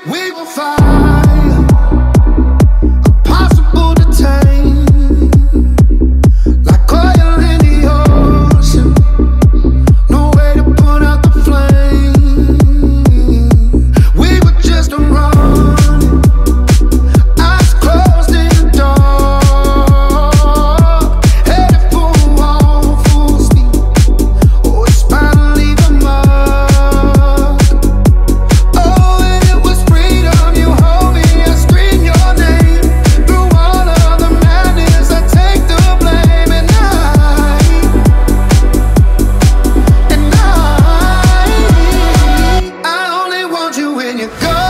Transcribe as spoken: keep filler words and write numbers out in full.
We will find impossible to tame, like oil in the ocean. No way to put out the flame. We were just running, eyes closed in the dark, headed for a wall full speed. Oh, it's finally the mark. Oh, and it was freedom. You hold me, I scream your name. Through all of the madness, I take the blame. And I, and I, I only want you when you go.